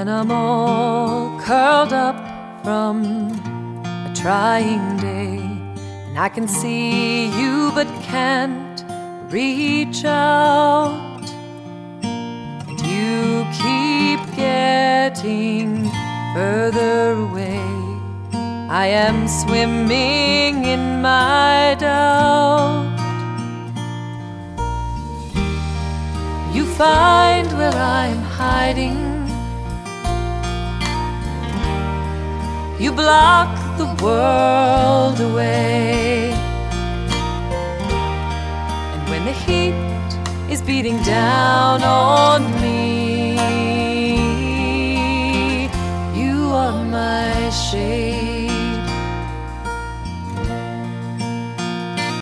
when I'm all curled up from a trying day, and I can see you but can't reach out, and you keep getting further away. I am swimming in my doubt. You find where I'm hiding, you block the world away, and when the heat is beating down on me, you are my shade.